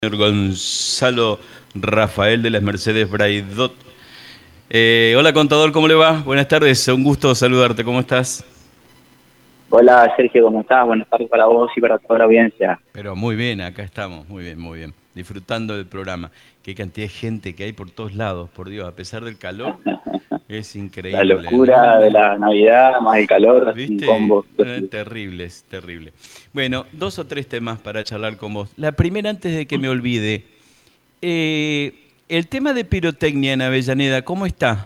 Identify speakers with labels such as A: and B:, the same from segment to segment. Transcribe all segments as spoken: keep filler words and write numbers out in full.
A: Señor Gonzalo Rafael de las Mercedes Braidot. Eh, hola contador, ¿cómo le va? Buenas tardes, un gusto saludarte, ¿cómo estás?
B: Hola Sergio, ¿cómo estás? Buenas tardes para vos y para toda la audiencia.
A: Pero muy bien, acá estamos, muy bien, muy bien, disfrutando del programa. Qué cantidad de gente que hay por todos lados, por Dios, a pesar del calor, es
B: La
A: increíble, ¿no?
B: locura de la Navidad, más el calor, un
A: ¿Viste?
B: combo.
A: Eh, terrible, es terrible. Bueno, dos o tres temas para charlar con vos. La primera, antes de que me olvide, eh, el tema de pirotecnia en Avellaneda, ¿cómo está?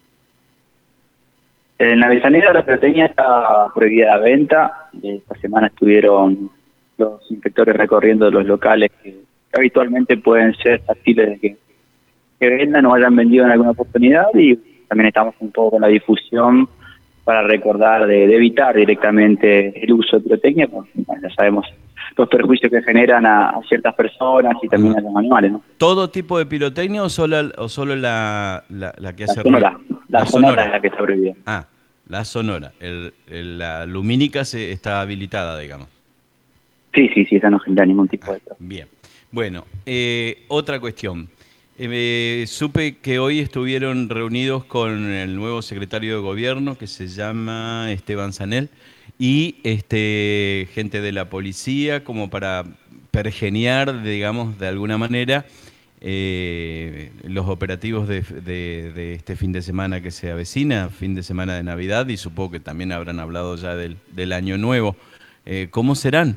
B: En la Avellaneda la pirotecnia está prohibida de venta. Esta semana estuvieron los inspectores recorriendo los locales que habitualmente pueden ser factibles de que, que vendan o hayan vendido en alguna oportunidad, y también estamos un poco con la difusión para recordar de, de evitar directamente el uso de pirotecnia, porque bueno, ya sabemos los perjuicios que generan a, a ciertas personas y también
A: Ajá.
B: a los animales, ¿no?
A: ¿Todo tipo de pirotecnia o solo, o solo la, la, la que
B: La
A: hace ruido?
B: sonora, la
A: La
B: sonora
A: sonora.
B: es la que está prohibida.
A: Ah, la sonora. El, el- la lumínica se, está habilitada, digamos.
B: Sí, sí, sí, esa no genera ningún tipo
A: Ah,
B: de problema.
A: bien. Bueno, eh, otra cuestión. Eh, me- supe que hoy estuvieron reunidos con el nuevo secretario de gobierno que se llama Esteban Sanel y este, gente de la policía como para pergeniar, digamos, de alguna manera eh, los operativos de, de- de este fin de semana que se avecina, fin de semana de Navidad, y supongo que también habrán hablado ya del, del Año Nuevo. Eh, ¿cómo serán?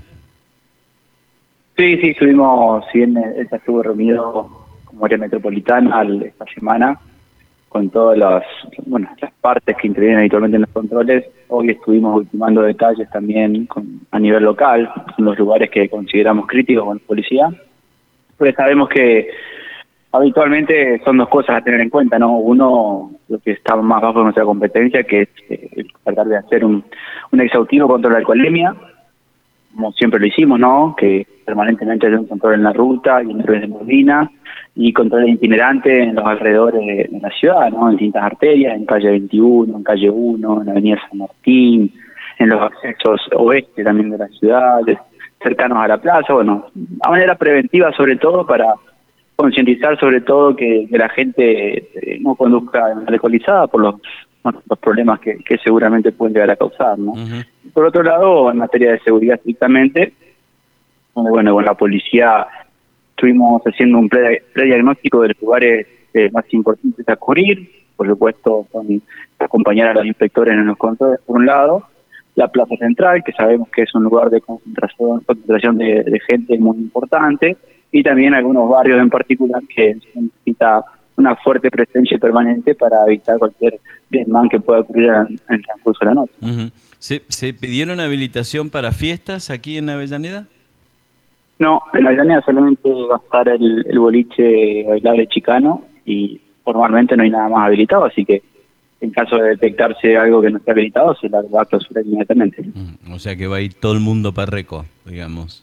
B: Sí, sí, estuvimos, si bien ella estuvo reunido como área metropolitana al- esta semana con todas las, bueno, las partes que intervienen habitualmente en los controles. Hoy estuvimos ultimando detalles también con, a nivel local, en los lugares que consideramos críticos con la policía, porque sabemos que habitualmente son dos cosas a tener en cuenta, ¿no? Uno, lo que está más bajo de nuestra competencia, que es eh, tratar de hacer un, un exhaustivo contra la alcoholemia, como siempre lo hicimos, ¿no? Que permanentemente haya un control en la ruta y en el de Molina, y control itinerante en los alrededores de, de la ciudad, ¿no? En distintas arterias, en calle veintiuno, en calle uno, en avenida San Martín, en los accesos oeste también de la ciudad, de- cercanos a la plaza, bueno, a manera preventiva sobre todo, para concientizar sobre todo que, que la gente eh, no conduzca alcoholizada por los, bueno, los problemas que, que seguramente pueden llegar a causar, ¿no?
A: Ujú.
B: Por otro lado, en materia de seguridad estrictamente, donde, bueno, con la policía estuvimos haciendo un pre- prediagnóstico de los lugares eh, más importantes a cubrir, por supuesto, con acompañar a los inspectores en los controles, por un lado, la Plaza Central, que sabemos que es un lugar de concentración, concentración de, de gente muy importante, y también algunos barrios en particular que necesita una fuerte presencia permanente para evitar cualquier desmán que pueda ocurrir en, en el transcurso de la noche.
A: Ujú. ¿Se, se pidieron habilitación para fiestas aquí en Avellaneda?
B: No, en la Avellaneda solamente va a estar el, el boliche bailable chicano, y formalmente no hay nada más habilitado, así que en caso de detectarse algo que no esté habilitado, se la va a clausurar inmediatamente.
A: Mm, O sea que va a ir todo el mundo para Reco, digamos.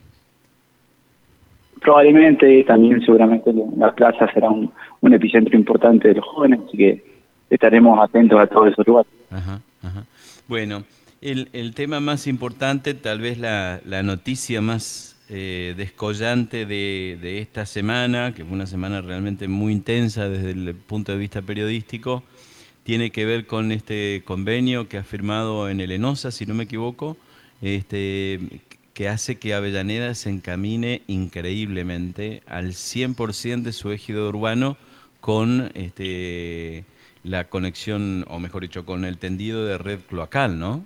B: Probablemente también, seguramente, la plaza será un, un epicentro importante de los jóvenes, así que estaremos atentos a todos esos lugares.
A: Ajá, ajá. Bueno, el, el tema más importante, tal vez la, la noticia más eh, descollante de, de esta semana, que fue una semana realmente muy intensa desde el punto de vista periodístico, tiene que ver con este convenio que ha firmado en el ENOSA, si no me equivoco, este, que hace que Avellaneda se encamine increíblemente al cien por ciento de su ejido urbano con este, la conexión, o mejor dicho, con el tendido de red cloacal, ¿no?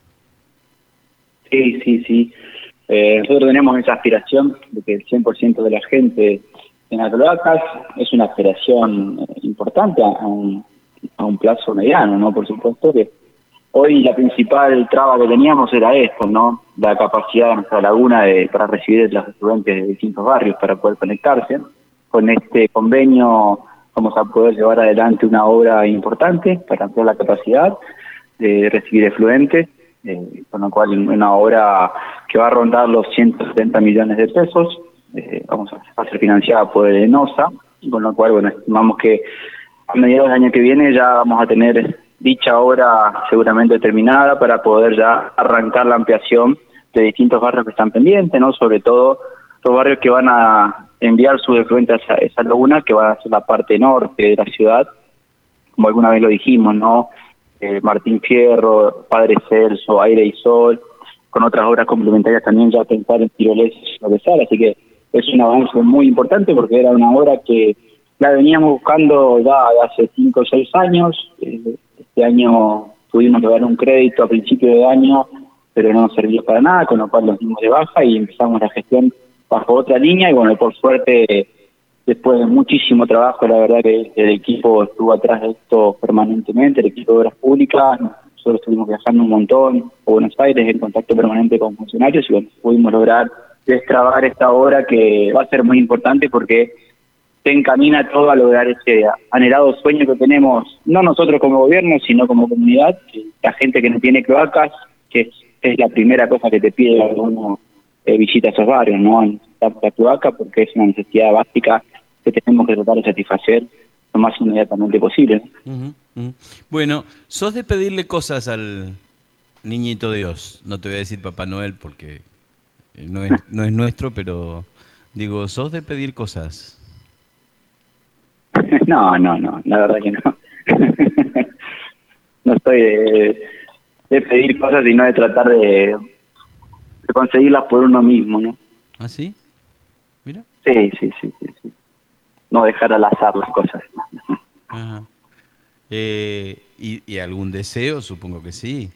B: Sí, sí, sí. Eh, nosotros tenemos esa aspiración de que el cien por ciento de la gente en las cloacas. Es una aspiración eh, importante a, a un, a un plazo mediano, ¿no? Por supuesto que hoy la principal traba que teníamos era esto, ¿no? La capacidad de nuestra laguna de, para recibir a los estudiantes de distintos barrios para poder conectarse. Con este convenio vamos a poder llevar adelante una obra importante para ampliar la capacidad de recibir efluentes, eh, con lo cual una obra que va a rondar los ciento setenta millones de pesos, eh, vamos a ser financiada por el ENOSA, con lo cual, bueno, estimamos que a mediados del año que viene ya vamos a tener dicha obra seguramente terminada para poder ya arrancar la ampliación de distintos barrios que están pendientes, ¿no? Sobre todo los barrios que van a enviar sus efluentes a esa, esa laguna que va a ser la parte norte de la ciudad, como alguna vez lo dijimos, ¿no? Eh, Martín Fierro, Padre Celso, Aire y Sol, con otras obras complementarias también ya pensar en tiroleses y lo que sale, así que es un avance muy importante porque era una obra que la veníamos buscando ya hace cinco o seis años. Este año pudimos lograr un crédito a principio de año, pero no nos sirvió para nada, con lo cual nos dimos de baja y empezamos la gestión bajo otra línea y bueno, por suerte, después de muchísimo trabajo, la verdad que el equipo estuvo atrás de esto permanentemente, el equipo de Obras Públicas, nosotros estuvimos viajando un montón a Buenos Aires en contacto permanente con funcionarios y bueno, pudimos lograr destrabar esta obra que va a ser muy importante porque se encamina todo a lograr ese anhelado sueño que tenemos, no nosotros como gobierno, sino como comunidad, que la gente que no tiene cloacas, que es, es la primera cosa que te pide cuando uno eh, visita esos barrios, ¿no? Necesitamos la cloaca porque es una necesidad básica que tenemos que tratar de satisfacer lo más inmediatamente posible.
A: Uh-huh, uh-huh. Bueno, sos de pedirle cosas al niñito Dios, no te voy a decir Papá Noel porque no es, no es nuestro, pero digo, sos de pedir cosas.
B: No, no, no, la verdad que no. No estoy de, de pedir cosas, sino de tratar de, de conseguirlas por uno mismo, ¿no?
A: ¿Ah, sí? Mira.
B: Sí, sí, sí, sí, sí. No dejar al azar las cosas.
A: Ajá. Eh, ¿y, ¿Y algún deseo? Supongo que sí.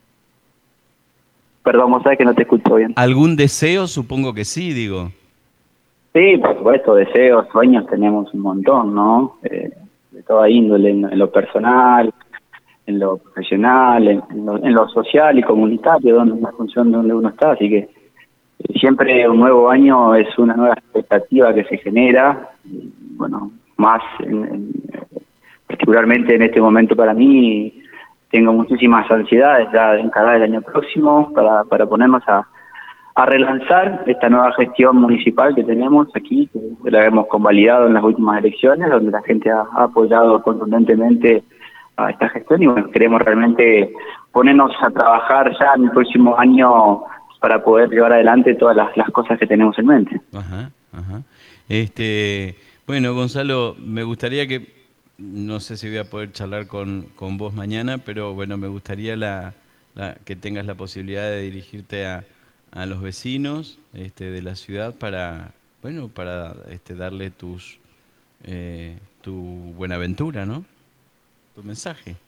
B: Perdón, vos sabés que no te escucho bien.
A: ¿Algún deseo? Supongo que sí, digo.
B: Sí, por supuesto, deseos, sueños tenemos un montón, ¿no? Eh, de toda índole, en, en lo personal, en lo profesional, en, en, lo, en lo social y comunitario, donde en la función de donde uno está, así que eh, siempre un nuevo año es una nueva expectativa que se genera, y, bueno, más en, en, particularmente en este momento para mí, tengo muchísimas ansiedades ya de encarar el año próximo para, para ponernos a a relanzar esta nueva gestión municipal que tenemos aquí, que la hemos convalidado en las últimas elecciones, donde la gente ha, ha apoyado contundentemente a esta gestión y bueno, queremos realmente ponernos a trabajar ya en el próximo año para poder llevar adelante todas las, las cosas que tenemos en mente.
A: Ajá, ajá. Este, bueno, Gonzalo, me gustaría que, no sé si voy a poder charlar con, con vos mañana, pero bueno, me gustaría la, la, que tengas la posibilidad de dirigirte a a los vecinos este, de la ciudad para, bueno, para este, darle tus eh, tu buenaventura, ¿no? Tu mensaje.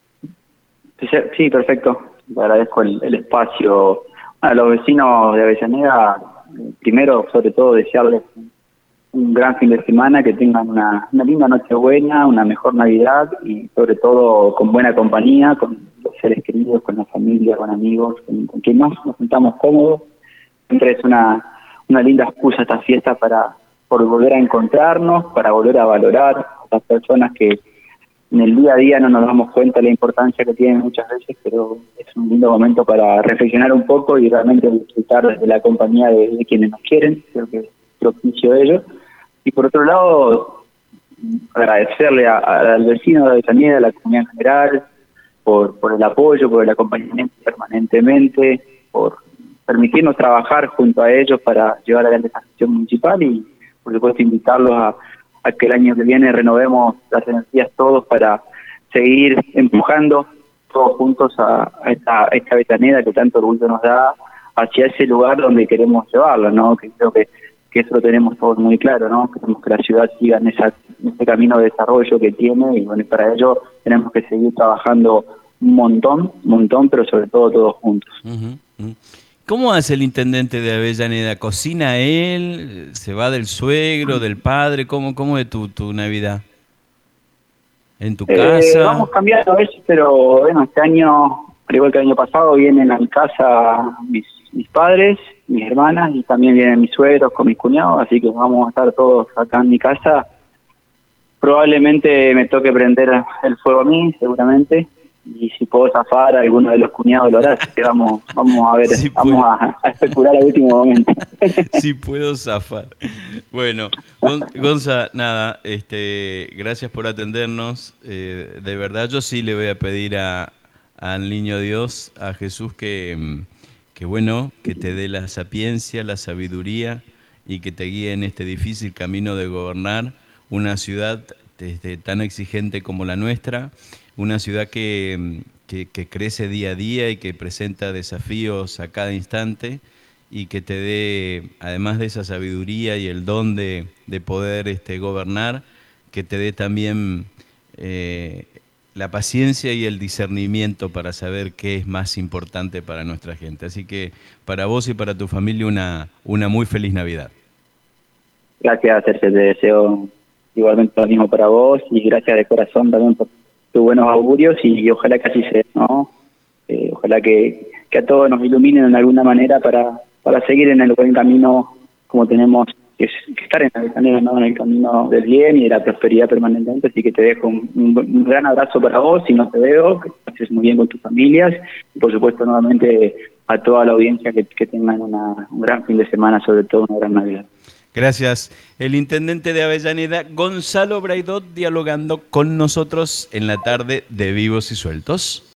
B: Sí, perfecto. Le agradezco el, el espacio. A los vecinos de Avellaneda, primero, sobre todo, desearles un gran fin de semana, que tengan una, una linda Nochebuena, una mejor Navidad y sobre todo con buena compañía, con los seres queridos, con la familia, con amigos, con, con quien más nos sintamos cómodos. Siempre es una, una linda excusa esta fiesta para por volver a encontrarnos, para volver a valorar a las personas que en el día a día no nos damos cuenta de la importancia que tienen muchas veces, pero es un lindo momento para reflexionar un poco y realmente disfrutar de la compañía de, de quienes nos quieren, creo que es propicio de ellos. Y por otro lado, agradecerle a, a, al vecino de Avellaneda, a la comunidad en general, por, por el apoyo, por el acompañamiento permanentemente, por permitirnos trabajar junto a ellos para llevar adelante esta gestión municipal y, por supuesto, invitarlos a, a que el año que viene renovemos las energías todos para seguir empujando todos juntos a, a, esta, a esta Avellaneda que tanto orgullo nos da hacia ese lugar donde queremos llevarlo, ¿no? Que creo que que eso lo tenemos todos muy claro, ¿no? Queremos que la ciudad siga en, esa, en ese camino de desarrollo que tiene y bueno, para ello tenemos que seguir trabajando un montón, un montón, pero sobre todo todos juntos.
A: Uh-huh, uh-huh. ¿Cómo hace el intendente de Avellaneda? ¿Cocina él? ¿Se va del suegro, del padre? ¿Cómo, cómo es tu, tu Navidad? ¿En tu
B: eh,
A: casa?
B: Vamos cambiando a veces, pero bueno, este año, al igual que el año pasado, vienen a mi casa mis, mis padres, mis hermanas y también vienen mis suegros con mis cuñados, así que vamos a estar todos acá en mi casa. Probablemente me toque prender el fuego a mí, seguramente, y si puedo zafar, alguno de los cuñados lo hará, así que vamos, vamos a ver,
A: sí
B: vamos a, a especular al último momento.
A: Sí puedo zafar. Bueno, Gon- Gonza, nada, este, gracias por atendernos. Eh, de verdad, yo sí le voy a pedir a al Niño Dios, a Jesús, que, que bueno, que te dé la sapiencia, la sabiduría y que te guíe en este difícil camino de gobernar una ciudad desde tan exigente como la nuestra, una ciudad que, que, que crece día a día y que presenta desafíos a cada instante, y que te dé, además de esa sabiduría y el don de, de poder este, gobernar, que te dé también eh, la paciencia y el discernimiento para saber qué es más importante para nuestra gente. Así que para vos y para tu familia una, una muy feliz Navidad.
B: Gracias, Sergio, te deseo igualmente lo mismo para vos y gracias de corazón también por tus buenos augurios y ojalá que así sea, ¿no? Eh, ojalá que, que a todos nos iluminen de alguna manera para, para seguir en el buen camino como tenemos que, que estar en el, camino, ¿no? En el camino del bien y de la prosperidad permanentemente. Así que te dejo un, un, un gran abrazo para vos, si no te veo, que estés muy bien con tus familias y por supuesto nuevamente a toda la audiencia que, que tengan una, un gran fin de semana, sobre todo una gran Navidad.
A: Gracias. El intendente de Avellaneda, Gonzalo Braidot, dialogando con nosotros en la tarde de Vivos y Sueltos.